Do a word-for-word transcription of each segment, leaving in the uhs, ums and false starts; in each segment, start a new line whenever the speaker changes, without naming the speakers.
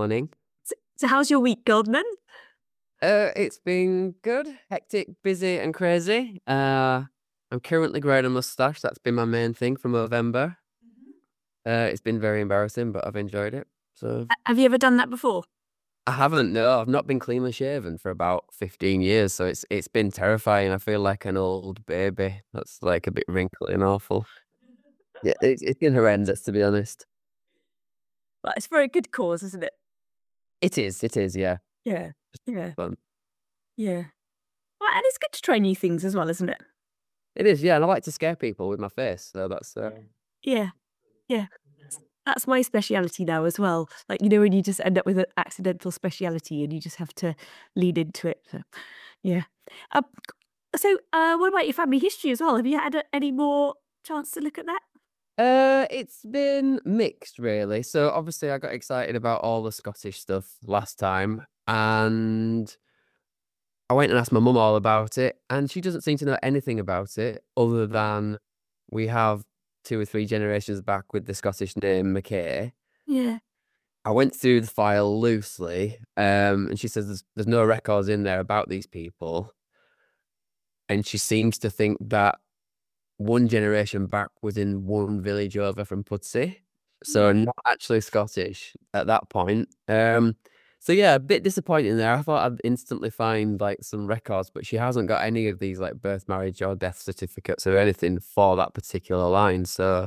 morning.
So, so how's your week gone then?
Uh, it's been good, hectic, busy, and crazy. Uh, I'm currently growing a mustache. That's been my main thing from November. Uh, it's been very embarrassing, but I've enjoyed it. So
Uh, Have you ever done that before?
I haven't. No, I've not been cleanly shaven for about fifteen years. So it's it's been terrifying. I feel like an old baby. That's like a bit wrinkly and awful. Yeah, it's it's been horrendous to be honest.
Well, it's for a good cause, isn't it?
It is. It is. Yeah.
Yeah, yeah,
Fun.
yeah. Well, and it's good to try new things as well, isn't it?
It is. Yeah, and I like to scare people with my face. So that's uh,
Yeah, yeah. That's my speciality now as well. Like, you know, when you just end up with an accidental speciality and you just have to lead into it. So, yeah. Um, so, uh, what about your family history as well? Have you had uh, any more chance to look at that?
Uh, it's been mixed, really. So obviously, I got excited about all the Scottish stuff last time, and I went and asked my mum all about it, and she doesn't seem to know anything about it other than we have two or three generations back with the Scottish name McKay.
Yeah.
I went through the file loosely, um, and she says there's, there's no records in there about these people, and she seems to think that one generation back was in one village over from Pudsey, so not actually Scottish at that point. Um, so yeah, a bit disappointing there. I thought I'd instantly find like some records, but she hasn't got any of these like birth, marriage, or death certificates or anything for that particular line. So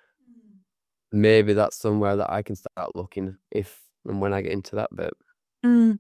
maybe that's somewhere that I can start looking if and when I get into that bit.
Mm.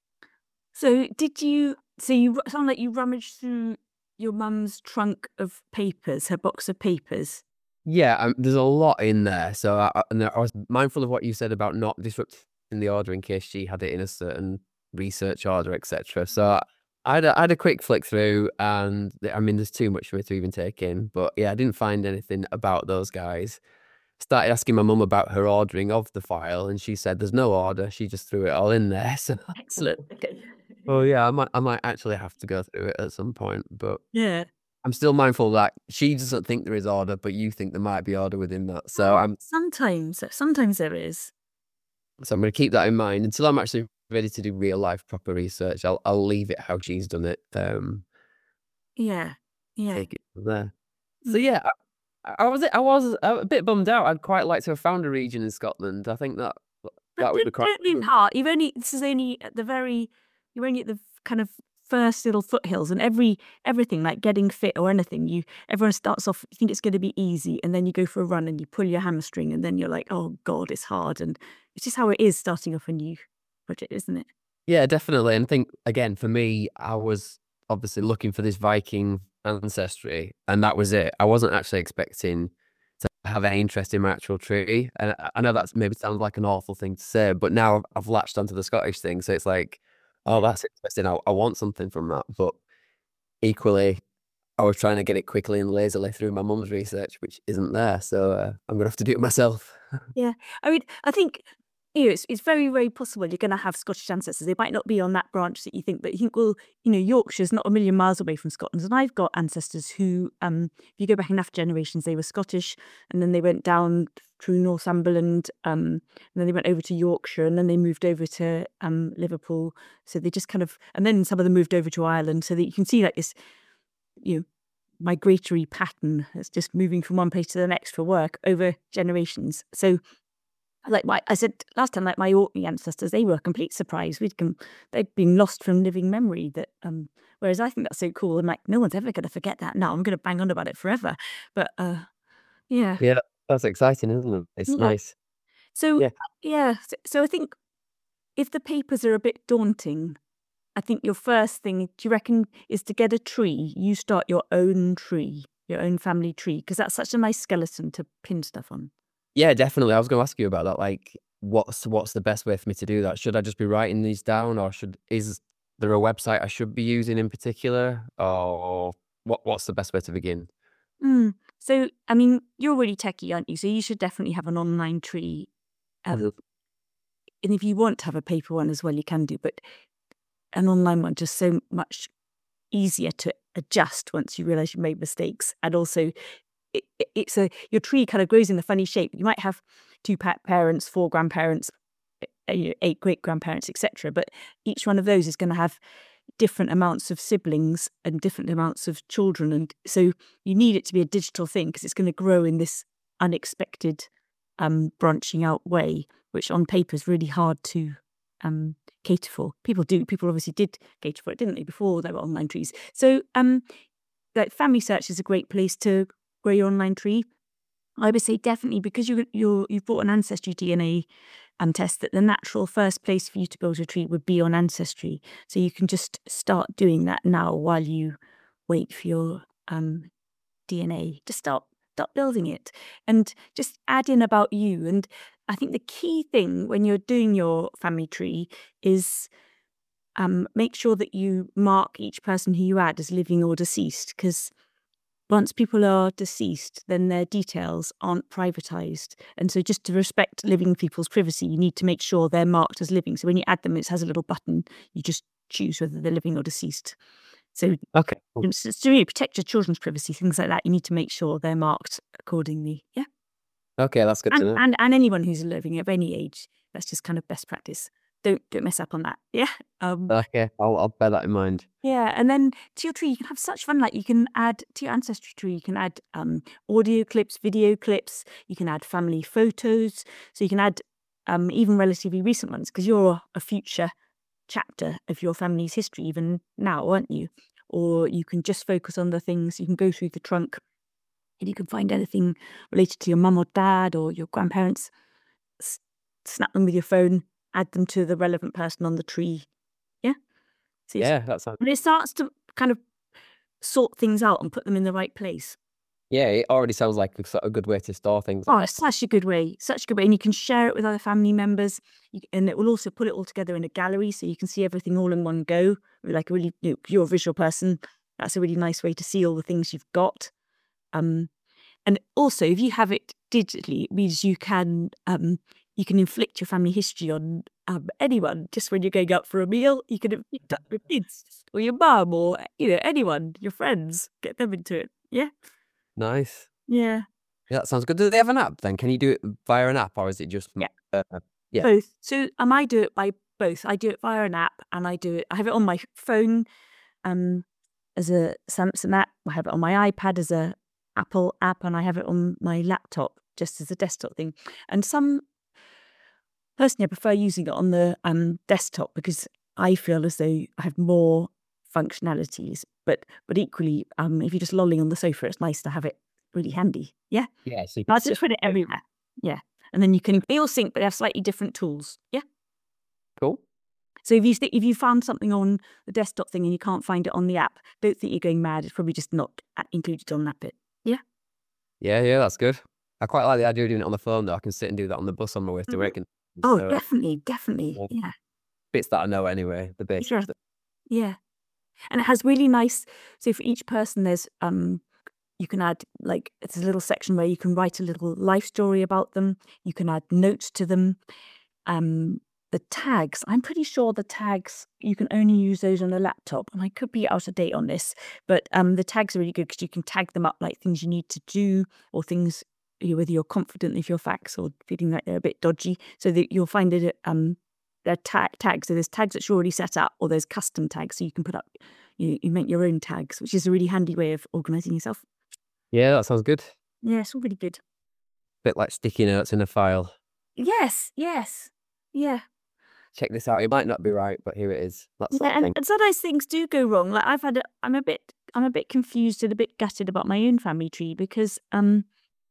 So did you, so you sound like you rummaged through your mum's trunk of papers, her box of papers.
Yeah, um, there's a lot in there. So I, I- and I was mindful of what you said about not disrupting the order in case she had it in a certain research order, et cetera. So I had a, I had a quick flick through, and th- I mean, there's too much for me to even take in. But yeah, I didn't find anything about those guys. Started asking my mum about her ordering of the file, and she said there's no order. She just threw it all in there. So,
Excellent. Okay.
oh yeah, I might I might actually have to go through it at some point. But
Yeah.
I'm still mindful that she doesn't think there is order, but you think there might be order within that. So I'm
Sometimes, sometimes there is.
so I'm going to keep that in mind until I'm actually ready to do real life proper research. I'll I'll leave it how she's done it. Um,
Yeah. Yeah.
take it from there. So
Mm.
yeah, I, I was I was a bit bummed out. I'd quite like to have found a region in Scotland. I think that
But
that would be
don't,
quite
don't lean
cool.
hard. You've only, this is only at the very, you're only at the kind of first little foothills, and every everything like getting fit or anything, you everyone starts off, you think it's going to be easy, and then you go for a run and you pull your hamstring, and then you're like, oh God, it's hard. And it's just how it is starting off a new project, isn't it?
Yeah, definitely. And I think again for me, I was obviously looking for this Viking ancestry, and that was it. I wasn't actually expecting to have any interest in my actual tree. And I I know that's maybe sounds like an awful thing to say, but now I've, I've latched onto the Scottish thing. So it's like, oh, that's interesting. I, I want something from that. But equally, I was trying to get it quickly and lazily through my mum's research, which isn't there. So uh, I'm going to have to do it myself.
Yeah. I mean, I think, you know, it's, it's very, very possible you're going to have Scottish ancestors. They might not be on that branch that you think, but you think, well, you know, Yorkshire's not a million miles away from Scotland. And I've got ancestors who, um, if you go back enough generations, they were Scottish, and then they went down through Northumberland, um, and then they went over to Yorkshire, and then they moved over to um, Liverpool. So they just kind of, and then some of them moved over to Ireland. So that you can see like this, you know, migratory pattern that's just moving from one place to the next for work over generations. So like my, I said last time, like my Orkney ancestors, they were a complete surprise. We'd come, they'd been lost from living memory. That um, whereas I think that's so cool. I'm like, no one's ever going to forget that. No, I'm going to bang on about it forever. But uh, yeah,
Yeah, that's exciting, isn't it? It's
yeah.
nice.
So
Yeah.
yeah, so, so I think if the papers are a bit daunting, I think your first thing, do you reckon, is to get a tree? You start your own tree, your own family tree, because that's such a nice skeleton to pin stuff on.
Yeah, definitely. I was going to ask you about that. Like, what's what's the best way for me to do that? Should I just be writing these down, or should is there a website I should be using in particular, or what what's the best way to begin?
Mm. So, I mean, you're really techie, aren't you? So you should definitely have an online tree. Um, and if you want to have a paper one as well, you can do. But an online one just so much easier to adjust once you realize you made mistakes. And also, it, it- it's a your tree kind of grows in a funny shape. You might have two pa- parents, four grandparents, uh, you know, eight great grandparents, et cetera. But each one of those is going to have different amounts of siblings and different amounts of children, and so you need it to be a digital thing because it's going to grow in this unexpected, um, branching out way, which on paper is really hard to um, cater for. People do. People obviously did cater for it, didn't they, before there were online trees? So, um, like Family Search is a great place to grow your online tree. I would say definitely because you you're you've bought an Ancestry D N A um, test, that the natural first place for you to build a tree would be on Ancestry. So you can just start doing that now while you wait for your um, D N A. Just start start building it and just add in about you. And I think the key thing when you're doing your family tree is um, make sure that you mark each person who you add as living or deceased, because once people are deceased, then their details aren't privatized. And so just to respect living people's privacy, you need to make sure they're marked as living. So when you add them, it has a little button. You just choose whether they're living or deceased. So
Okay. Cool.
it's- it's to really protect your children's privacy, things like that, you need to make sure they're marked accordingly. Yeah.
Okay, that's good to
And,
know.
and, and anyone who's living of any age, that's just kind of best practice. Don't don't mess up on that. Yeah. Um,
Okay, I'll I'll bear that in mind.
Yeah, and then to your tree, you can have such fun. Like you can add to your Ancestry tree, you can add um, audio clips, video clips. You can add family photos. So you can add um, even relatively recent ones, because you're a future chapter of your family's history even now, aren't you? Or you can just focus on the things. You can go through the trunk, and you can find anything related to your mum or dad or your grandparents. S- snap them with your phone. Add them to the relevant person on the tree. Yeah. So it's-
Yeah, that sounds.
and it starts to kind of sort things out and put them in the right place.
Yeah, it already sounds like a sort of good way to store things.
Oh, it's such a good way, such a good way. And you can share it with other family members. You, and it will also put it all together in a gallery so you can see everything all in one go. Like a really, you know, you're a visual person. That's a really nice way to see all the things you've got. Um, and also, if you have it digitally, it means you can um, you can inflict your family history on um, anyone. Just when you're going out for a meal, you can inflict that with kids or your mum or you know anyone, your friends. Get them into it. Yeah,
Nice.
yeah,
Yeah, that sounds good. Do they have an app then? Can you do it via an app, or is it just?
Yeah.
Uh, yeah.
both. So um, I do it by both. I do it via an app, and I do it. I have it on my phone, um, as a Samsung app. I have it on my iPad as a Apple app, and I have it on my laptop just as a desktop thing. And some personally, I prefer using it on the um, desktop because I feel as though I have more functionalities. But but equally, um, if you're just lolling on the sofa, it's nice to have it really handy. Yeah,
Yeah. So you
I
can
just
sit-
put it everywhere. Yeah, and then you can they all sync, but they have slightly different tools. Yeah.
Cool.
So if you th- if you found something on the desktop thing and you can't find it on the app, don't think you're going mad. It's probably just not a- included on that bit. Yeah.
Yeah, yeah, that's good. I quite like the idea of doing it on the phone though. I can sit and do that on the bus on my way to
Mhm.
work. And
Oh,
so
definitely, definitely.
well,
Yeah.
bits that I know anyway, the basics.
Sure. Yeah. And it has really nice. So for each person, there's um, you can add like it's a little section where you can write a little life story about them. You can add notes to them. Um, the tags. I'm pretty sure the tags you can only use those on a laptop, and I could be out of date on this, but um, the tags are really good because you can tag them up like things you need to do or things you whether you're confident of your facts or feeling like they're a bit dodgy, so that you'll find it um they're tag tags. So there's tags that you already set up, or there's custom tags, so you can put up you you make your own tags, which is a really handy way of organizing yourself.
Yeah, that sounds good.
Yeah, it's all really good.
Bit like sticky notes in a file.
Yes, yes, yeah.
Check this out. It might not be right, but here it is. That sort
Yeah,
of
and,
thing.
and sometimes things do go wrong. Like I've had, a, I'm a bit, I'm a bit confused and a bit gutted about my own family tree because, um,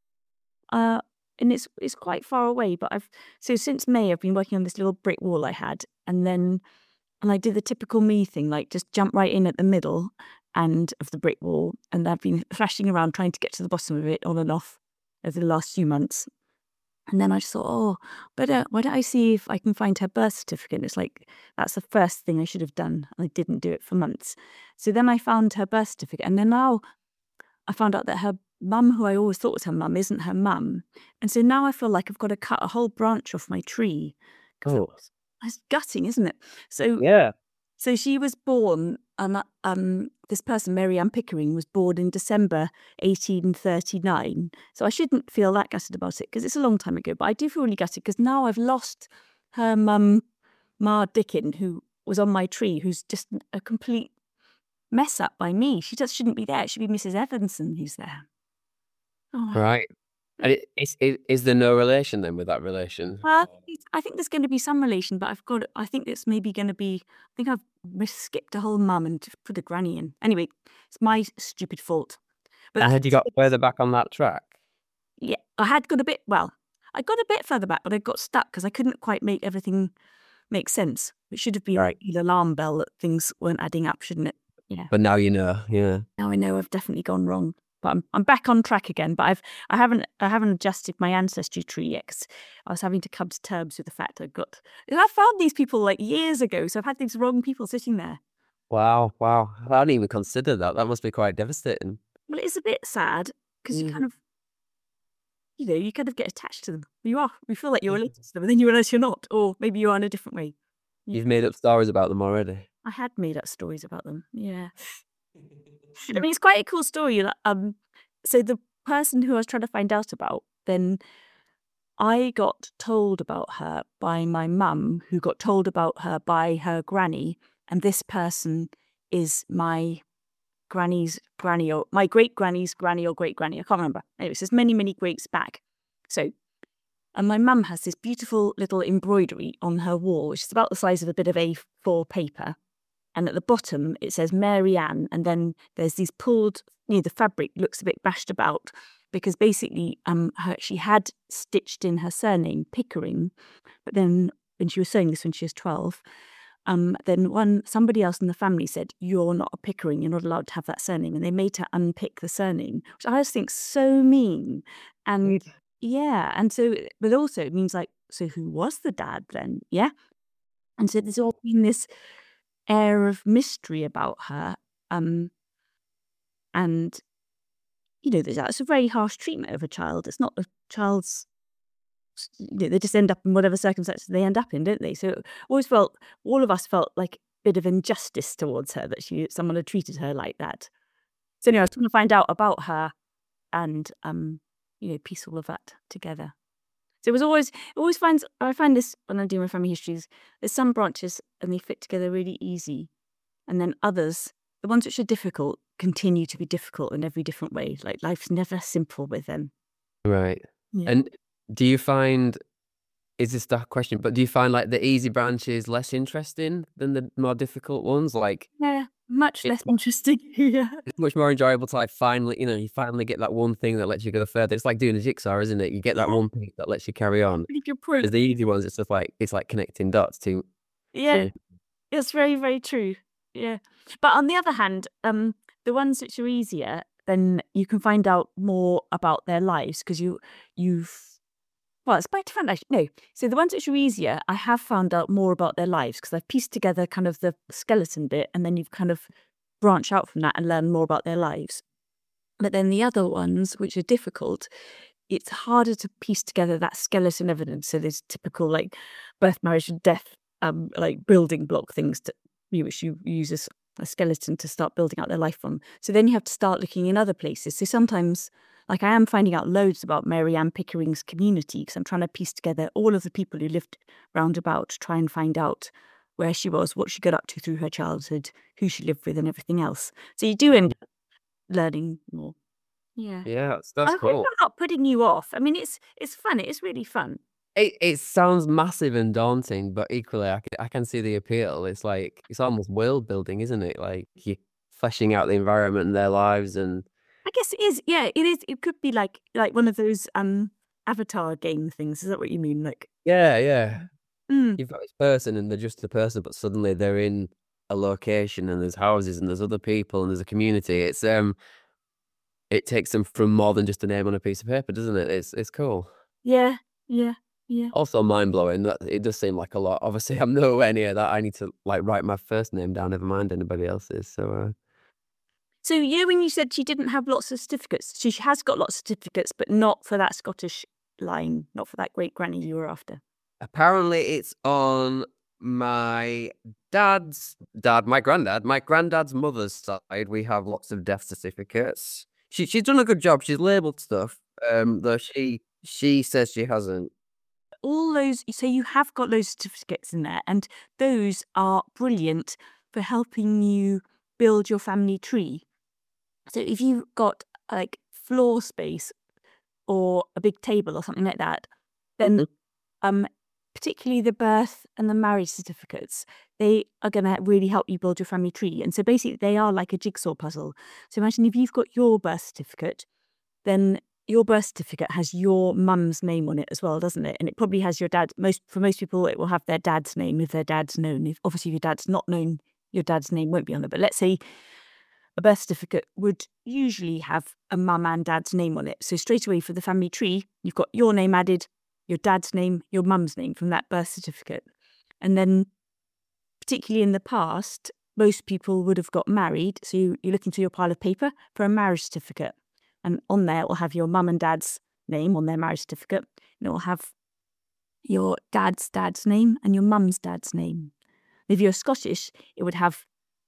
uh, and it's it's quite far away. But I've so since May I've been working on this little brick wall I had, and then and I did the typical me thing, like just jump right in at the middle and of the brick wall, and I've been thrashing around trying to get to the bottom of it on and off over the last few months. And then I just thought, oh, but uh, why don't I see if I can find her birth certificate? And it's like, that's the first thing I should have done. And I didn't do it for months. So then I found her birth certificate. And then now I found out that her mum, who I always thought was her mum, isn't her mum. And so now I feel like I've got to cut a whole branch off my tree. 'Cause
Oh.
It's it's gutting, isn't it? So
Yeah.
so she was born, um, um, this person, Mary Ann Pickering, was born in December eighteen thirty-nine. So I shouldn't feel that gutted about it because it's a long time ago. But I do feel really gutted because now I've lost her mum, Ma Dickin, who was on my tree, who's just a complete mess up by me. She just shouldn't be there. It should be Missus Evanson who's there. Oh,
Right. And it, is, is, is there no relation then with that relation?
well, I think there's going to be some relation, but I've got. I think it's maybe going to be. I think I've mis- skipped a whole mum and put a granny in. Anyway, it's my stupid fault. But
And
that's
had you got further back on that track?
yeah, I had got a bit. Well, I got a bit further back, but I got stuck because I couldn't quite make everything make sense. It should have been
Right.
an alarm bell that things weren't adding up, shouldn't it? Yeah.
But now you know, yeah.
Now I know I've definitely gone wrong. But I'm I'm back on track again. But I've I haven't I haven't adjusted my ancestry tree yet. 'Cause I was having to come to terms with the fact I've got. I found these people like years ago, so I've had these wrong people sitting there.
Wow, wow. I hadn't even considered that. That must be quite devastating.
Well, it's a bit sad because you
Mm.
kind of, you know, you kind of get attached to them. You are. You feel like you're related to them, and then you realise you're not, or maybe you are in a different way.
You've made up stories about them already.
I had made up stories about them. Yeah. I mean, it's quite a cool story. like, Um, so the person who I was trying to find out about, then I got told about her by my mum, who got told about her by her granny, and this person is my granny's granny or my great granny's granny or great granny. I can't remember. Anyway, it's many, many greats back. So, and my mum has this beautiful little embroidery on her wall, which is about the size of a bit of A four paper. And at the bottom, it says Mary Ann. And then there's these pulled, you know, the fabric looks a bit bashed about because basically um, her, she had stitched in her surname, Pickering. But then when she was sewing this when she was twelve, um, then one somebody else in the family said, "You're not a Pickering, you're not allowed to have that surname." And they made her unpick the surname, which I just think so mean. And yeah, and so, but also it means like, so who was the dad then? Yeah. And so there's all been this air of mystery about her. Um, and, you know, there's- that's a very harsh treatment of a child. It's not a child's, you know, they just end up in whatever circumstances they end up in, don't they? So always felt, all of us felt like a bit of injustice towards her that she, someone had treated her like that. So anyway, I was trying to find out about her and, um, you know, piece all of that together. So it was always, it always finds, I find this when I do my family histories, there's some branches and they fit together really easy. And then others, the ones which are difficult, continue to be difficult in every different way. Like life's never simple with them.
Right.
Yeah.
And do you find, is this the question, but do you find like the easy branches less interesting than the more difficult ones? Like,
Yeah, much
It's
less interesting. Yeah.
it's much more enjoyable to like finally, you know, you finally get that one thing that lets you go further. It's like doing a jigsaw, isn't it? You get that
Yeah.
one piece that lets you carry on.
Really good point.
There's the easy ones, it's just like, it's like connecting dots to,
Yeah, it's very, very true. Yeah. But on the other hand, um, the ones which are easier, then you can find out more about their lives because you, you've, well, it's quite different actually. No, so the ones which are easier, I have found out more about their lives because I've pieced together kind of the skeleton bit, and then you've kind of branch out from that and learn more about their lives. But then the other ones, which are difficult, it's harder to piece together that skeleton evidence. So there's typical like birth, marriage, and death, um, like building block things to you, which you use as a skeleton to start building out their life from. So then you have to start looking in other places. So sometimes, like I am finding out loads about Mary Ann Pickering's community because I'm trying to piece together all of the people who lived round about to try and find out where she was, what she got up to through her childhood, who she lived with, and everything else. So you do end up learning more. Yeah.
yeah, that's,
I
that's
hope
cool.
I'm not putting you off. I mean, it's it's fun. It's really fun.
It, it sounds massive and daunting, but equally, I can, I can see the appeal. It's like, it's almost world building, isn't it? Like you're fleshing out the environment and their lives, and
I guess it is. Yeah, it is. It could be like like one of those um Avatar game things. Is that what you mean? Like,
yeah, yeah.
mm,
You've got this person and they're just the person, but suddenly they're in a location and there's houses and there's other people and there's a community. It's um, it takes them from more than just a name on a piece of paper, doesn't it? It's it's cool.
yeah, yeah, yeah.
Also mind blowing. That it does seem like a lot. Obviously, I'm nowhere near that. I need to like write my first name down, never mind anybody else's. So uh,
So you, when you said she didn't have lots of certificates, she has got lots of certificates, but not for that Scottish line, not for that great granny you were after.
apparently, it's on my dad's dad, my granddad, my granddad's mother's side. We have lots of death certificates. She she's done a good job. She's labelled stuff. Um, though she she says she hasn't.
all those, so you have got those certificates in there, and those are brilliant for helping you build your family tree. So if you've got like floor space or a big table or something like that, then um, particularly the birth and the marriage certificates, they are going to really help you build your family tree. And so basically they are like a jigsaw puzzle. So imagine if you've got your birth certificate, then your birth certificate has your mum's name on it as well, doesn't it? And it probably has your dad. Most for most people, it will have their dad's name if their dad's known. If obviously if your dad's not known, your dad's name won't be on it. But let's say a birth certificate would usually have a mum and dad's name on it. So straight away for the family tree, you've got your name added, your dad's name, your mum's name from that birth certificate. And then particularly in the past, most people would have got married. So you, you look into your pile of paper for a marriage certificate. And on there, it will have your mum and dad's name on their marriage certificate. And it will have your dad's dad's name and your mum's dad's name. If you're Scottish, it would have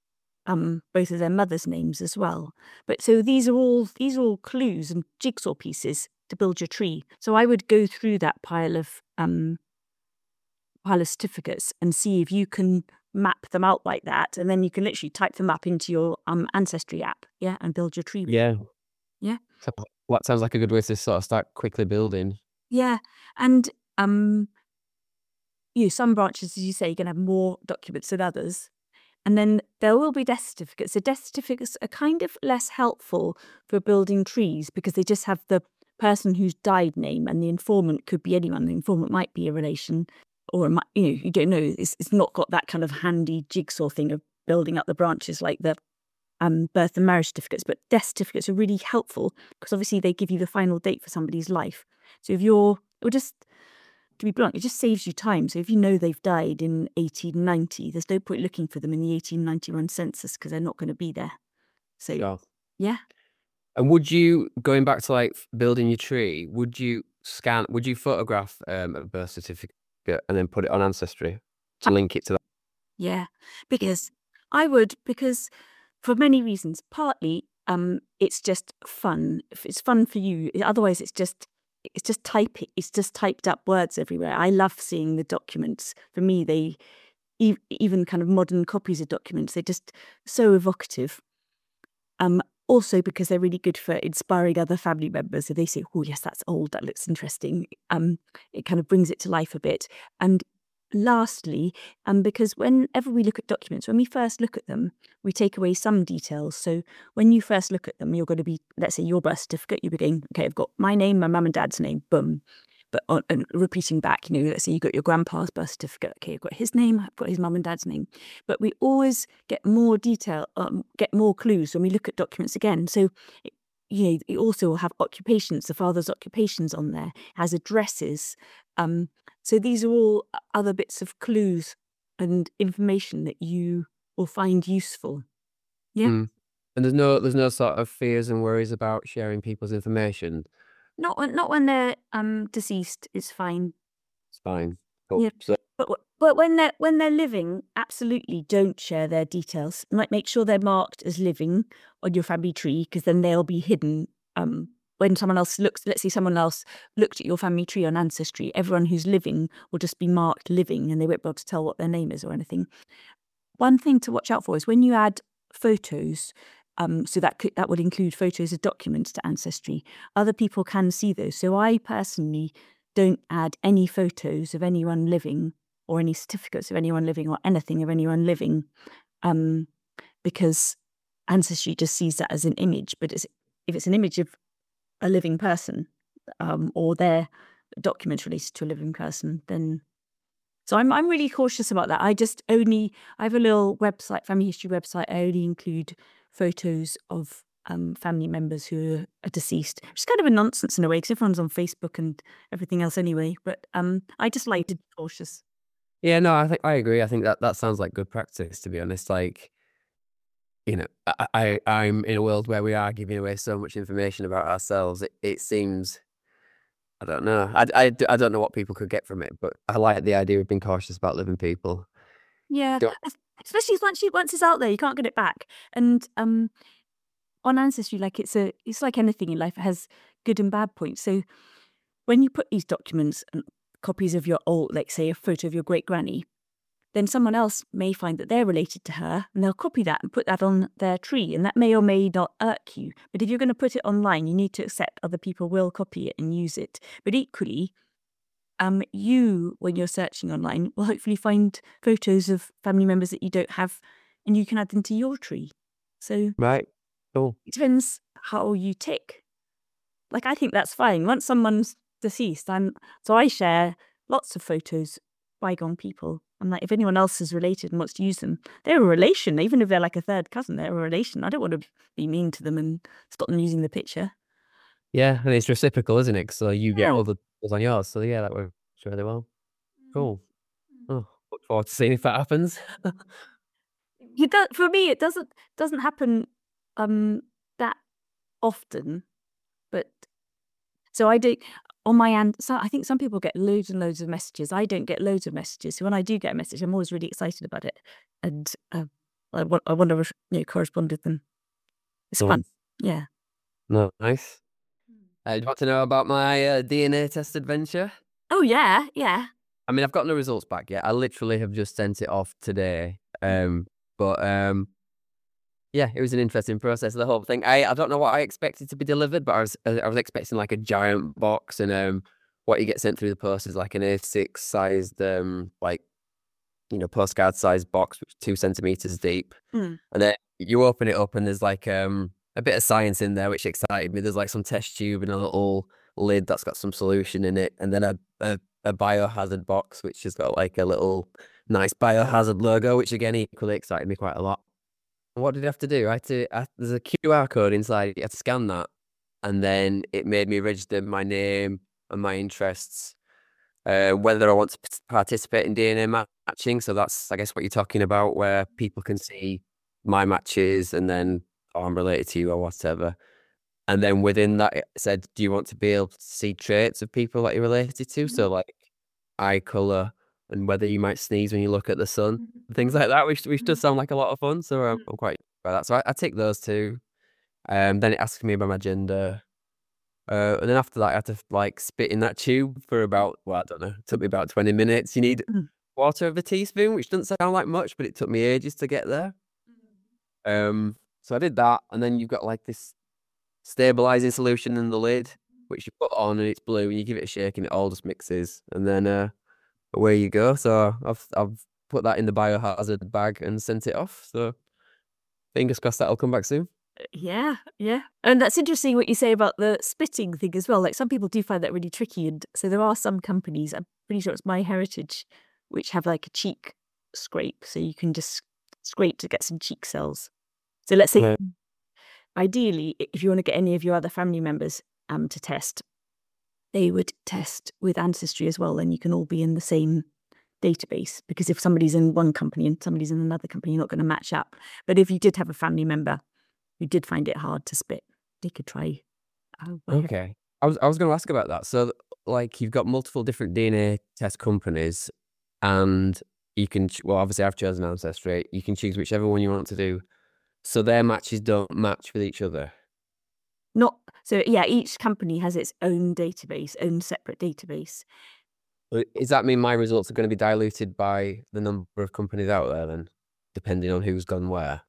um, both of their mothers' names as well. But so these are all these are all clues and jigsaw pieces to build your tree. So I would go through that pile of um, pile of certificates and see if you can map them out like that, and then you can literally type them up into your um, Ancestry app, yeah, and build your tree.
Yeah.
Yeah.
So that sounds like a good way to sort of start quickly building.
Yeah. And um, you know, some branches, as you say, you're going to have more documents than others. And then there will be death certificates. So death certificates are kind of less helpful for building trees because they just have the person who's died name, and the informant could be anyone. The informant might be a relation, or it might, you know, you don't know. It's, it's not got that kind of handy jigsaw thing of building up the branches like the um, birth and marriage certificates. But death certificates are really helpful because obviously they give you the final date for somebody's life. So if you're, or just to be blunt, it just saves you time. So if you know they've died in eighteen ninety, there's no point looking for them in the eighteen ninety-one census because they're not going to be there. So
Yeah.
yeah.
And would you, going back to like building your tree, would you scan, would you photograph um, a birth certificate and then put it on Ancestry to link it to that?
Yeah, because I would, because for many reasons. Partly, um, it's just fun. If it's fun for you, otherwise it's just it's just typing. It's just typed up words everywhere. I love seeing the documents. For me, they e- even kind of modern copies of documents. They're just so evocative. Um, also because they're really good for inspiring other family members. If they say, "Oh yes, that's old. That looks interesting," um, it kind of brings it to life a bit. And lastly, um, because whenever we look at documents, when we first look at them, we take away some details. So when you first look at them, you're going to be, let's say your birth certificate, you're going, okay, I've got my name, my mum and dad's name, boom. But on, and repeating back, you know, let's say you got your grandpa's birth certificate. Okay, I've got his name, I've got his mum and dad's name. But we always get more detail, um, get more clues when we look at documents again. So, you know, it also will have occupations, the father's occupations on there, has addresses. Um, so these are all other bits of clues and information that you will find useful. Yeah.
Mm. And there's no there's no sort of fears and worries about sharing people's information.
Not when not when they're um deceased. It's fine.
It's fine. Cool.
Yeah.
So,
But w- but when they're when they're living, absolutely don't share their details. Like make sure they're marked as living on your family tree, because then they'll be hidden. Um, when someone else looks, let's say someone else looked at your family tree on Ancestry, everyone who's living will just be marked living, and they won't be able to tell what their name is or anything. One thing to watch out for is when you add photos. Um, so that could, that would include photos of documents to Ancestry. Other people can see those. So I personally don't add any photos of anyone living or any certificates of anyone living or anything of anyone living, um, because Ancestry just sees that as an image. But it's, if it's an image of a living person, um, or their documents related to a living person, then so I'm I'm really cautious about that. I just only I have a little website, family history website. I only include photos of um, family members who are deceased. Which is kind of a nonsense in a way because everyone's on Facebook and everything else anyway. But um, I just like to be cautious.
yeah, no, I think I agree. I think that that sounds like good practice, to be honest. Like, you know, I, I I'm in a world where we are giving away so much information about ourselves. It it seems, I don't know. I, I, I don't know what people could get from it, but I like the idea of being cautious about living people.
Yeah,
Don't-
especially once you once it's out there, you can't get it back. And um, on Ancestry, like it's a it's like anything in life, it has good and bad points. So when you put these documents copies of your old, like say a photo of your great granny, then someone else may find that they're related to her and they'll copy that and put that on their tree. And that may or may not irk you. But if you're going to put it online, you need to accept other people will copy it and use it. But equally, um, you, when you're searching online, will hopefully find photos of family members that you don't have and you can add them to your tree. So
Right. Cool.
it depends how you tick. Like, I think that's fine. Once someone's deceased, I'm so I share lots of photos of bygone people. I'm like, if anyone else is related and wants to use them, they're a relation. Even if they're like a third cousin, they're a relation. I don't want to be mean to them and stop them using the picture.
Yeah, and it's reciprocal, isn't it? So you get
Yeah.
all the photos on yours. So yeah, that works really well. Cool. Oh, look forward to seeing if that happens.
You do, for me, it doesn't doesn't happen um that often, but so I do on my end. So I think some people get loads and loads of messages. I don't get loads of messages. So when I do get a message, I'm always really excited about it, and uh, I want I want to you know correspond with them. It's
Cool.
fun. Yeah.
No, nice. Uh, do you want to know about my uh, D N A test adventure?
Oh yeah, yeah.
I mean, I've got no results back yet. I literally have just sent it off today. Um, but um, yeah, it was an interesting process. The whole thing. I I don't know what I expected to be delivered, but I was I was expecting like a giant box, and um, what you get sent through the post is like an A six sized um, like you know postcard sized box, which is two centimeters deep,
Mm.
and then you open it up, and there's like um a bit of science in there, which excited me. There's like some test tube and a little lid that's got some solution in it, and then a a, a biohazard box, which has got like a little nice biohazard logo, which again equally excited me quite a lot. What did I have to do? I had to. I, there's a Q R code inside. You had to scan that, and then it made me register my name and my interests, uh, whether I want to p- participate in D N A matching. So that's, I guess, what you're talking about, where people can see my matches, and then oh, I'm related to you or whatever. And then within that, it said, do you want to be able to see traits of people that you're related to? So like eye color and whether you might sneeze when you look at the sun, things like that, which which does sound like a lot of fun. So I'm, I'm quite by that. So I, I take those two. Um, then it asks me about my gender. Uh, and then after that, I had to like spit in that tube for about, well, I don't know, it took me about twenty minutes. You need
Mm.
quarter of a teaspoon, which doesn't sound like much, but it took me ages to get there. Um, so I did that, and then you've got like this stabilizing solution in the lid, which you put on, and it's blue, and you give it a shake, and it all just mixes, and then uh, away you go. So I've I've put that in the biohazard bag and sent it off. So fingers crossed that'll come back soon.
Yeah, yeah. And that's interesting what you say about the spitting thing as well. Like some people do find that really tricky. And so there are some companies, I'm pretty sure it's MyHeritage, which have like a cheek scrape. So you can just scrape to get some cheek cells. So let's say,
Yeah.
ideally, i- if you want to get any of your other family members um, to test, they would test with Ancestry as well. Then you can all be in the same database, because if somebody's in one company and somebody's in another company, you're not going to match up. But if you did have a family member who did find it hard to spit, they could try. Oh, well,
Okay. I was I was going to ask about that. So like you've got multiple different D N A test companies, and you can ch- well obviously I've chosen Ancestry. You can choose whichever one you want to do. So their matches don't match with each other.
Not so. Yeah, each company has its own database, own separate database.
Uh, Does that mean my results are going to be diluted by the number of companies out there then, depending on who's gone where?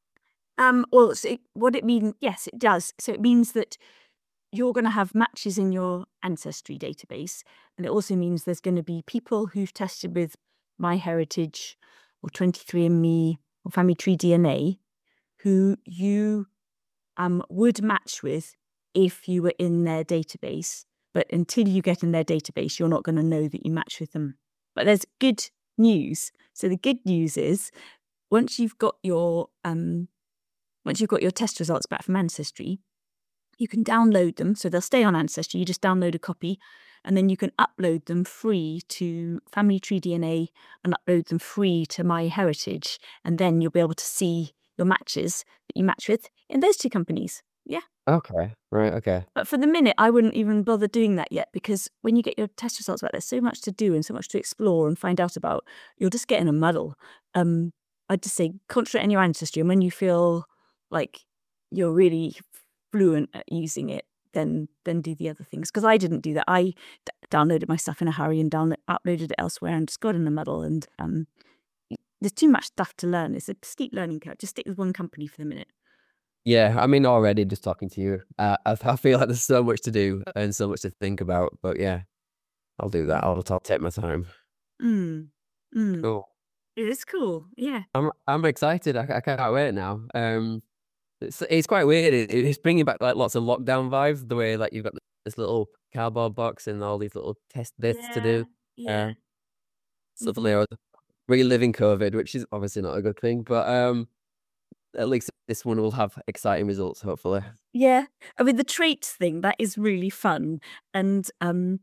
Um, well, so it, what it means, yes, it does. So it means that you're going to have matches in your Ancestry database, and it also means there's going to be people who've tested with MyHeritage or twenty-three and me or Family Tree D N A who you um would match with if you were in their database. But until you get in their database, you're not going to know that you match with them. But there's good news. So the good news is, once you've got your um once you've got your test results back from Ancestry, you can download them. So they'll stay on Ancestry. You just download a copy, and then you can upload them free to Family Tree D N A and upload them free to MyHeritage. And then you'll be able to see your matches that you match with in those two companies. Yeah.
Okay. Right. Okay.
But for the minute, I wouldn't even bother doing that yet, because when you get your test results back, there's so much to do and so much to explore and find out about. You'll just get in a muddle. Um, I'd just say concentrate on your Ancestry, and when you feel like you're really fluent at using it, then then do the other things. Because I didn't do that. I d- downloaded my stuff in a hurry and download uploaded it elsewhere and just got in the muddle. And um, there's too much stuff to learn. It's a steep learning curve. Just stick with one company for the minute.
Yeah, I mean, already just talking to you, uh, I, I feel like there's so much to do and so much to think about. But yeah, I'll do that. I'll, I'll take my time.
Mm. Mm.
Cool.
It is cool. Yeah.
I'm I'm excited. I, I can't wait now. Um, it's it's quite weird. It, it's bringing back like lots of lockdown vibes. The way like you've got this little cardboard box and all these little test bits to do.
Yeah.
Uh, suddenly I was reliving COVID, which is obviously not a good thing, but um, at least this one will have exciting results, hopefully.
Yeah. I mean, the traits thing, that is really fun. And um,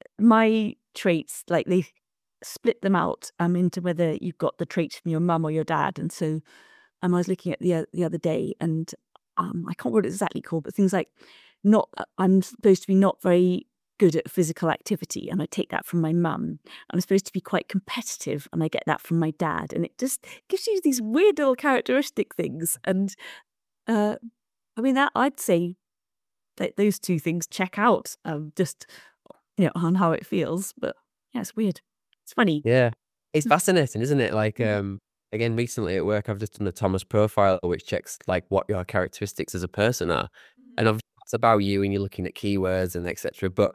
my traits, like they split them out um into whether you've got the traits from your mum or your dad. And so um, I was looking at the o- the other day, and um, I can't remember what it's exactly called, but things like not uh, I'm supposed to be not very good at physical activity, and I take that from my mum. I'm supposed to be quite competitive, and I get that from my dad. And it just gives you these weird little characteristic things. And uh, I mean, that I'd say that those two things check out um, just you know on how it feels. But yeah, it's weird. It's funny.
Yeah, it's fascinating, isn't it? Like, um, again, recently at work, I've just done a Thomas profile, which checks like what your characteristics as a person are, and obviously it's about you, and you're looking at keywords and et cetera. But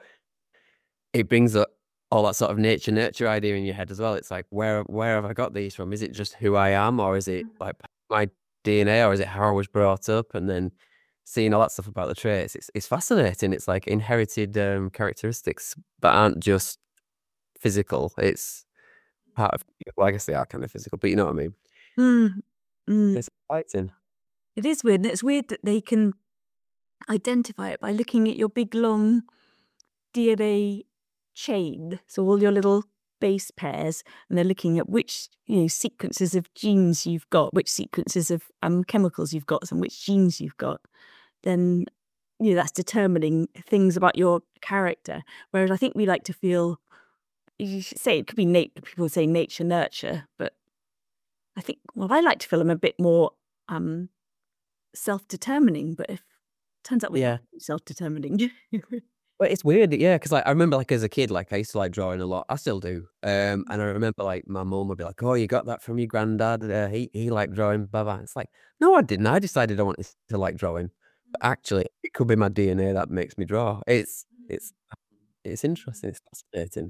it brings up all that sort of nature nurture idea in your head as well. It's like, where where have I got these from? Is it just who I am, or is it like my D N A, or is it how I was brought up? And then seeing all that stuff about the traits, it's it's fascinating. It's like inherited um, characteristics that aren't just physical. It's part of, well, I guess they are kind of physical, but you know what I mean.
Mm, mm.
It's exciting.
It is weird. And it's weird that they can identify it by looking at your big long D N A chain. So all your little base pairs, and they're looking at which you know sequences of genes you've got, which sequences of um chemicals you've got, and which genes you've got. Then you know that's determining things about your character. Whereas I think we like to feel. You should say it could be nat- people say nature nurture, but I think well I like to feel I'm a bit more um self-determining. But if turns out we're
Yeah.
not self-determining.
But it's weird, yeah, because like I remember like as a kid, like I used to like drawing a lot. I still do. Um, and I remember like my mum would be like, "Oh, you got that from your granddad? Uh, he he liked drawing." Blah blah. It's like, no, I didn't. I decided I wanted to like drawing. But actually, it could be my D N A that makes me draw. It's it's it's interesting. It's fascinating.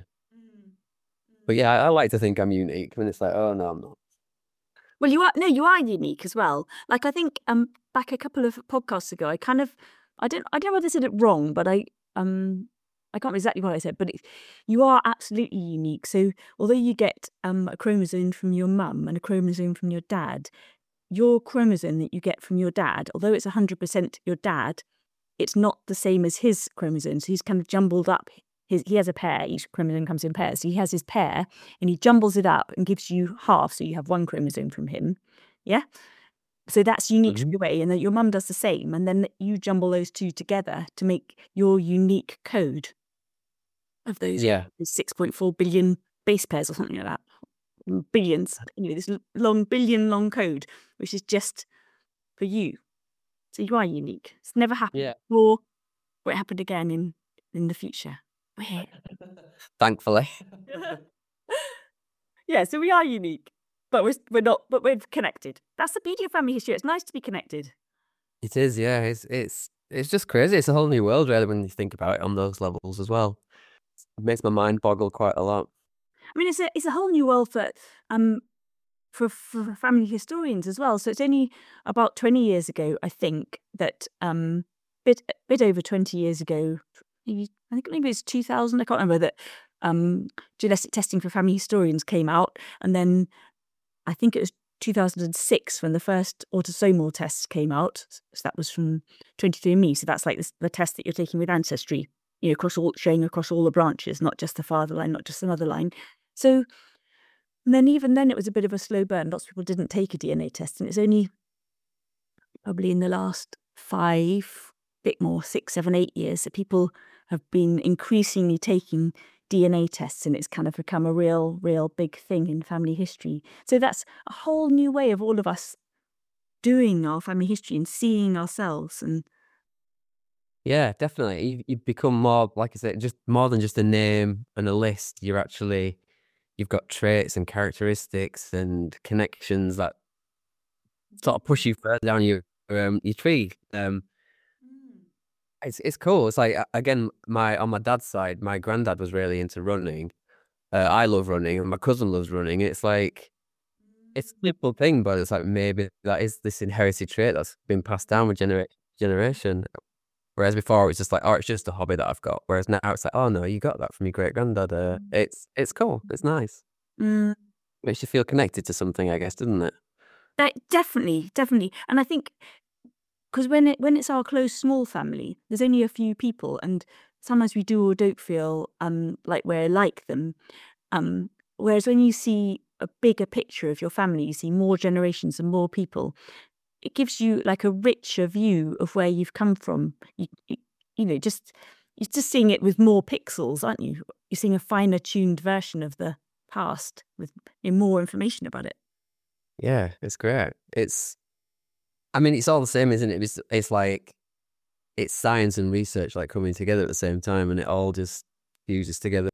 But yeah, I, I like to think I'm unique. When it's like, oh no, I'm not.
Well, you are no, you are unique as well. Like I think um back a couple of podcasts ago, I kind of I don't I don't know whether I said it wrong, but I um I can't remember exactly what I said, but it, you are absolutely unique. So although you get um a chromosome from your mum and a chromosome from your dad, your chromosome that you get from your dad, although it's one hundred percent your dad, it's not the same as his chromosome. So he's kind of jumbled up. His, he has a pair. Each chromosome comes in pairs. So he has his pair, and he jumbles it up and gives you half. So you have one chromosome from him. Yeah. So that's unique
Mhm.
your way, and then your mum does the same, and then you jumble those two together to make your unique code of those
Yeah,
six point four billion base pairs or something like that. Billions. Anyway, this l- long billion long code, which is just for you. So you are unique. It's never happened
yeah.
before, or it happened again in in the future. Weird.
Thankfully.
Yeah, so we are unique, but we're we're not. But we're connected. That's the beauty of family history. It's nice to be connected.
It is, yeah. It's it's it's just crazy. It's a whole new world, really, when you think about it on those levels as well. It makes my mind boggle quite a lot.
I mean, it's a it's a whole new world for um for, for family historians as well. So it's only about twenty years ago, I think, that um bit bit over twenty years ago. Maybe, I think maybe it's two thousand. I can't remember that. Um, genetic testing for family historians came out, and then I think it was two thousand six when the first autosomal tests came out. So that was from twenty-three and me. So that's like this, the test that you're taking with Ancestry, you know, across all, showing across all the branches, not just the father line, not just the mother line. So and then even then it was a bit of a slow burn. Lots of people didn't take a D N A test, and it's only probably in the last five, bit more, six, seven, eight years that people have been increasingly taking D N A tests, and it's kind of become a real, real big thing in family history. So that's a whole new way of all of us doing our family history and seeing ourselves. And
Yeah, definitely. You, you become more, like I said, just more than just a name and a list. You're actually, you've got traits and characteristics and connections that sort of push you further down your um your tree. Um, it's it's cool. It's like, again, my on my dad's side, my granddad was really into running. Uh, I love running, and my cousin loves running. It's like it's a simple thing, but it's like maybe that is this inherited trait that's been passed down with genera- generation. Whereas before it was just like, oh, it's just a hobby that I've got. Whereas now it's like, oh no, you got that from your great granddad. Uh, it's it's cool. It's nice.
Mm.
Makes you feel connected to something, I guess, doesn't it?
That, definitely, definitely. And I think because when it when it's our close small family, there's only a few people, and sometimes we do or don't feel um like we're like them. Um, whereas when you see a bigger picture of your family, you see more generations and more people, it gives you like a richer view of where you've come from. You, you, you know, just you're just seeing it with more pixels, aren't you? You're seeing a finer tuned version of the past with more information about it.
Yeah, it's great. It's, I mean, it's all the same, isn't it? It's, it's like, it's science and research like coming together at the same time, and it all just fuses together.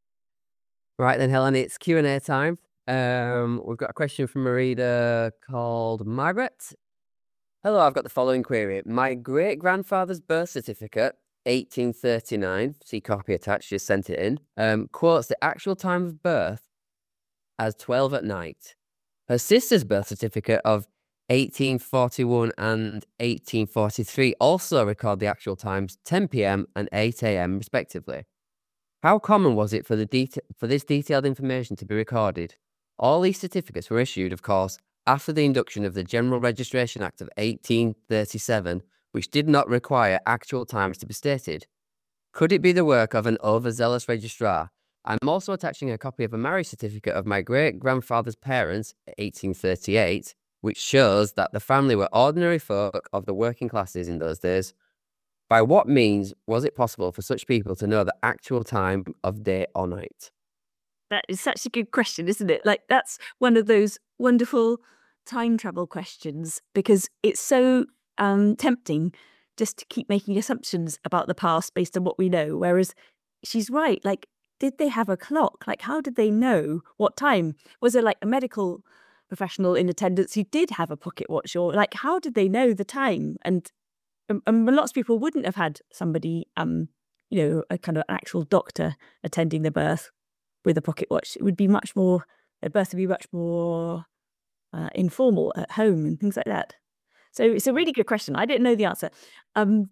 Right then, Helen, it's Q and A time. Um, we've got a question from a reader called Margaret. Hello, I've got the following query. My great grandfather's birth certificate, eighteen thirty-nine, see copy attached, just sent it in, um, quotes the actual time of birth as twelve at night. Her sister's birth certificate of eighteen forty-one and eighteen forty-three also record the actual times ten p.m. and eight a.m. respectively. How common was it for the deta- for this detailed information to be recorded? All these certificates were issued, of course, after the induction of the General Registration Act of eighteen thirty-seven, which did not require actual times to be stated. Could it be the work of an overzealous registrar? I'm also attaching a copy of a marriage certificate of my great-grandfather's parents, eighteen thirty-eight, which shows that the family were ordinary folk of the working classes in those days. By what means was it possible for such people to know the actual time of day or night?
That is such a good question, isn't it? Like, that's one of those wonderful time travel questions, because it's so um, tempting just to keep making assumptions about the past based on what we know. Whereas she's right. Like, did they have a clock? Like, how did they know what time? Was there like a medical professional in attendance who did have a pocket watch? Or like, how did they know the time? And um, um, lots of people wouldn't have had somebody, um, you know, a kind of actual doctor attending the birth with a pocket watch. It would be much more, their birth would be much more uh, informal at home and things like that. So it's a really good question. I didn't know the answer. Um,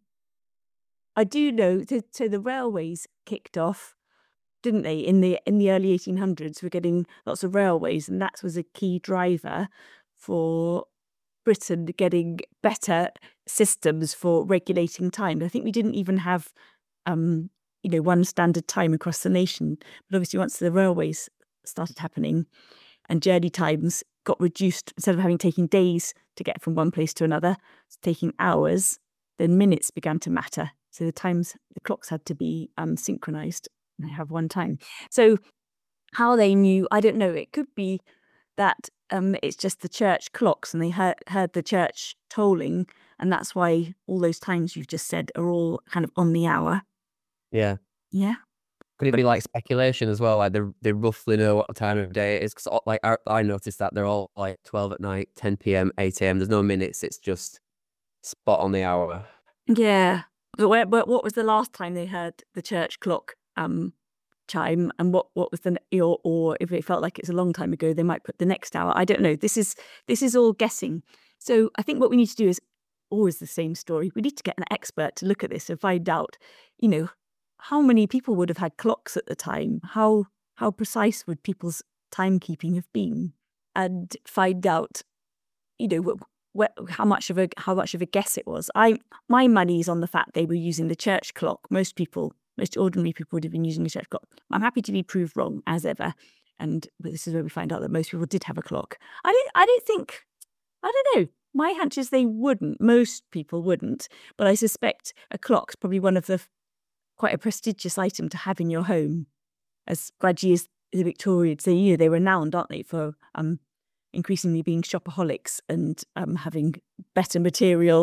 I do know, so, so the railways kicked off, didn't they, in the in the early eighteen hundreds? We're getting lots of railways, and that was a key driver for Britain getting better systems for regulating time. I think we didn't even have, um, you know, one standard time across the nation. But obviously, once the railways started happening and journey times got reduced, instead of having taken days to get from one place to another, it's taking hours, then minutes began to matter. So the times, the clocks had to be um, synchronized and have one time. So how they knew, I don't know. It could be that um, it's just the church clocks, and they heard, heard the church tolling, and that's why all those times you've just said are all kind of on the hour.
Yeah.
Yeah.
Could it be like speculation as well? Like they they roughly know what time of day it is? Because like I, I noticed that they're all like twelve at night, ten p.m., eight a.m. There's no minutes. It's just spot on the hour.
Yeah. But, where, but what was the last time they heard the church clock um, chime, and what, what was the, or, or if it felt like it's a long time ago, they might put the next hour. I don't know. This is this is all guessing. So I think what we need to do is always the same story. We need to get an expert to look at this and find out, you know, how many people would have had clocks at the time? How how precise would people's timekeeping have been? And find out, you know, wh- how much of a how much of a guess it was. I my money's on the fact they were using the church clock. Most people, most ordinary people, would have been using the church clock. I'm happy to be proved wrong as ever. And but this is where we find out that most people did have a clock. I don't. I don't think. I don't know. My hunch is they wouldn't. Most people wouldn't. But I suspect a clock's probably one of the quite a prestigious item to have in your home, as grudgy as the Victorians. They, you know, they're renowned, aren't they, for um, increasingly being shopaholics and um, having better material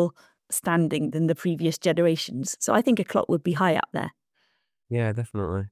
standing than the previous generations. So I think a clock would be high up there.
Yeah, definitely.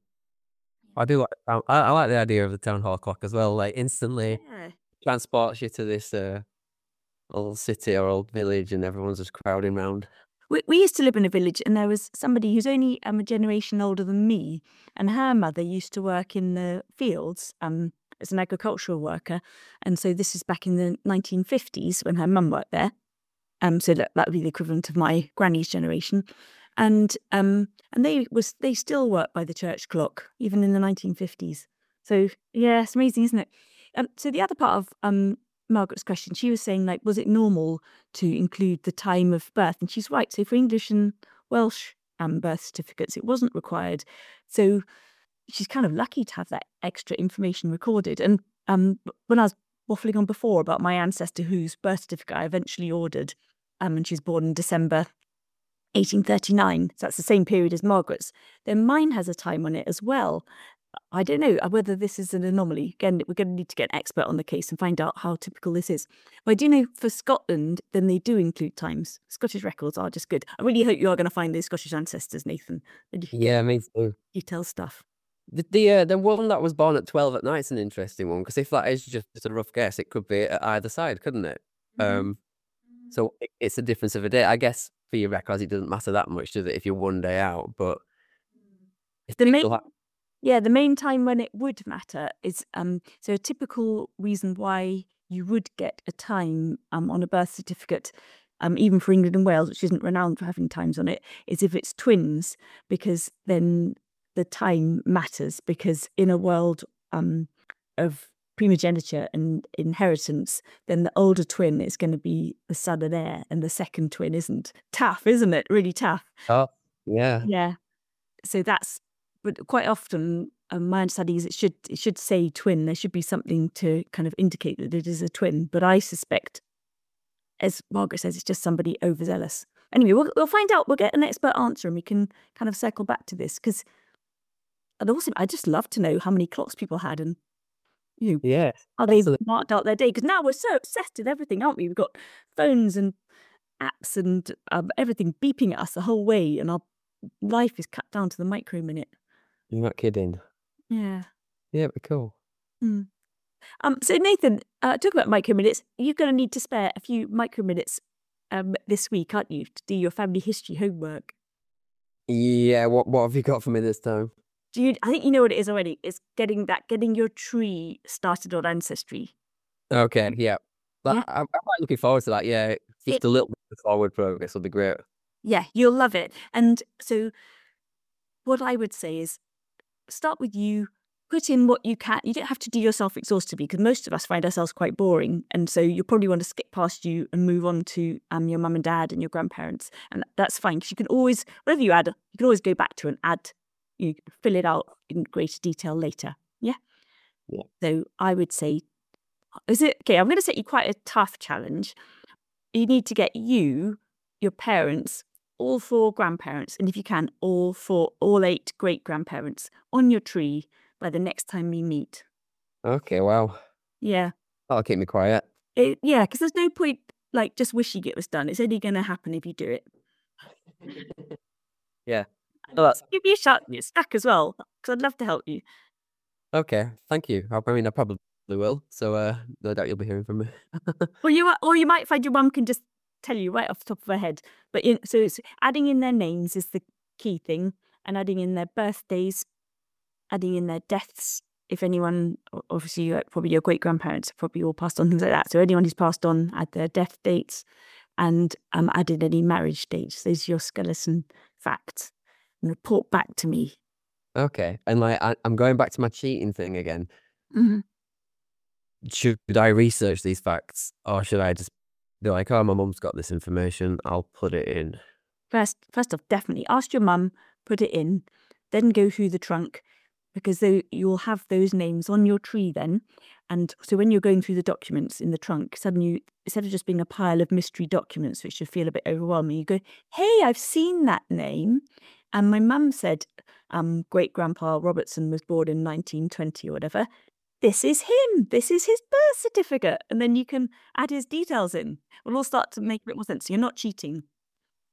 I do like. I, I like the idea of the town hall clock as well. Like instantly
Yeah.
transports you to this uh, old city or old village, and everyone's just crowding round.
We, we used to live in a village, and there was somebody who's only um, a generation older than me, and her mother used to work in the fields um, as an agricultural worker. And so this is back in the nineteen fifties when her mum worked there. Um, so that, that would be the equivalent of my granny's generation. And um, and they was they still work by the church clock, even in the nineteen fifties. So yeah, it's amazing, isn't it? Um, so the other part of um, Margaret's question, she was saying, like, was it normal to include the time of birth? And she's right. So for English and Welsh um, birth certificates, it wasn't required. So she's kind of lucky to have that extra information recorded. And um, when I was waffling on before about my ancestor whose birth certificate I eventually ordered, um, and she was born in December eighteen thirty-nine, so that's the same period as Margaret's, then mine has a time on it as well. I don't know whether this is an anomaly. Again, we're going to need to get an expert on the case and find out how typical this is. But I do know for Scotland, then they do include times. Scottish records are just good. I really hope you are going to find those Scottish ancestors, Nathan.
Yeah, me too.
Detail stuff.
The the, uh, the one that was born at twelve at night is an interesting one, because if that is just a rough guess, it could be at either side, couldn't it?
Mhm.
Um, so it, it's a difference of a day. I guess for your records, it doesn't matter that much, does it? If you're one day out, but if
The main,
people ha-
yeah, the main time when it would matter is um. So a typical reason why you would get a time um on a birth certificate, um even for England and Wales, which isn't renowned for having times on it, is if it's twins, because then the time matters. Because in a world um of primogeniture and inheritance, then the older twin is going to be the son and heir, and the second twin isn't. Tough, isn't it? Really tough.
oh, yeah.
Yeah. So that's, but quite often, um, my understanding is it should it should say twin. There should be something to kind of indicate that it is a twin. But I suspect, as Margaret says, it's just somebody overzealous. Anyway, we'll, we'll find out. We'll get an expert answer, and we can kind of circle back to this, because, and also, I just love to know how many clocks people had, and you know,
Yeah.
how they
Absolutely.
marked out their day. Because now we're so obsessed with everything, aren't we? We've got phones and apps and um, everything beeping at us the whole way, and our life is cut down to the micro minute.
You're not kidding.
Yeah.
Yeah, but cool.
Mm. Um. So Nathan, uh, talk about micro minutes. You're going to need to spare a few micro minutes um this week, aren't you, to do your family history homework?
Yeah, what what have you got for me this time?
Do you? I think you know what it is already. It's getting that, getting your tree started on Ancestry.
Okay, yeah. But
Yeah.
I'm, I'm quite looking forward to that. Yeah, just
It-
a little bit of forward progress will be great.
Yeah, you'll love it. And so, what I would say is, start with you. Put in what you can. You don't have to do yourself exhaustively, because most of us find ourselves quite boring, and so you'll probably want to skip past you and move on to um your mum and dad and your grandparents, and that's fine, because you can always, whatever you add, you can always go back to and add, you fill it out in greater detail later. Yeah.
Yeah.
So I would say, is it okay? I'm going to set you quite a tough challenge. You need to get you, your parents, all four grandparents, and if you can, all four, all eight great grandparents on your tree by the next time we meet.
Okay, wow.
Yeah.
That'll keep me quiet.
It, yeah, because there's no point like just wishing it was done. It's only going to happen if you do it.
Yeah. No, that's
Give you a shout when you're stuck as well, because I'd love to help you.
okay. Thank you. I I mean, I probably will. So, uh, no doubt you'll be hearing from me.
Or you, or you might find your mum can just tell you right off the top of her head. But in, so it's adding in their names is the key thing, and adding in their birthdays, adding in their deaths. If anyone, o- obviously, you probably your great grandparents have probably all passed on, things like that. So anyone who's passed on, add their death dates, and um, add in any marriage dates. Those are your skeleton facts, and report back to me.
Okay. And like, I, I'm going back to my cheating thing again.
Mhm.
Should I research these facts, or should I just be like, oh, my mum's got this information, I'll put it in?
First, first off, definitely ask your mum, put it in, then go through the trunk, because tho- you'll have those names on your tree then. And so when you're going through the documents in the trunk, suddenly, you, instead of just being a pile of mystery documents, which should feel a bit overwhelming, you go, hey, I've seen that name. And my mum said, um, great grandpa Robertson was born in nineteen twenty or whatever. This is him. This is his birth certificate. And then you can add his details in. We'll all start to make a bit more sense. You're not cheating.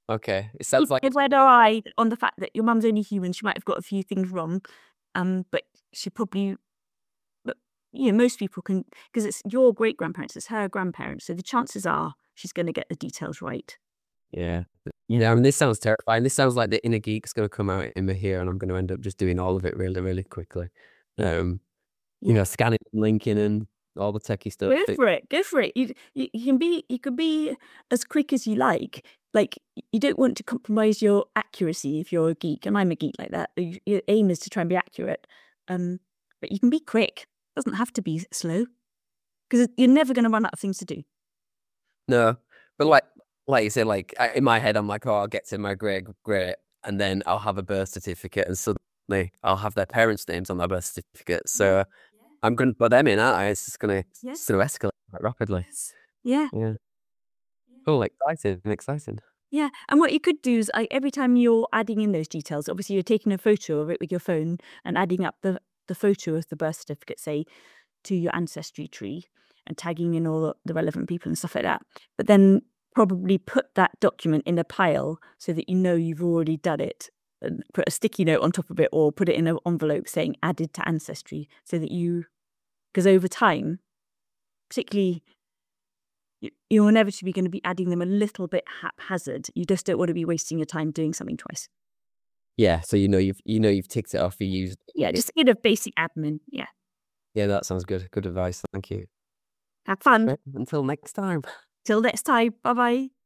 Okay. It sounds like
Keep a red eye on the fact that your mum's only human. She might have got a few things wrong, um, but she probably, but you know, most people can, because it's your great grandparents, it's her grandparents, so the chances are she's going to get the details right.
yeah. You know, I mean, this sounds terrifying. This sounds like the inner geek's going to come out in me here, and I'm going to end up just doing all of it really, really quickly. Um, you know, scanning, and linking, and all the techie stuff.
Go for it. Go for it. You, you you can be you can be as quick as you like. Like you don't want to compromise your accuracy if you're a geek, and I'm a geek like that. You- Your aim is to try and be accurate, um, but you can be quick. It doesn't have to be slow, because you're never going to run out of things to do.
No, but like, like you said, like I, in my head, I'm like, oh, I'll get to my great great, and then I'll have a birth certificate, and suddenly I'll have their parents' names on their birth certificate. So I'm going to put them in, aren't I? It's just going to
Yes.
sort of escalate quite rapidly.
Yeah.
Yeah. Cool, exciting, exciting.
Yeah, and what you could do is like, every time you're adding in those details, obviously you're taking a photo of it with your phone and adding up the, the photo of the birth certificate, say, to your ancestry tree and tagging in all the relevant people and stuff like that. But then probably put that document in a pile so that you know you've already done it, and put a sticky note on top of it, or put it in an envelope saying added to ancestry, so that you, because over time, particularly, you- you're inevitably going to be adding them a little bit haphazard. You just don't want to be wasting your time doing something twice.
Yeah, so you know you've you know you've ticked it off. You used.
Yeah, just a bit of basic admin. Yeah.
Yeah, that sounds good. Good advice. Thank you.
Have fun.
Right, until next time.
Till next time. Bye bye.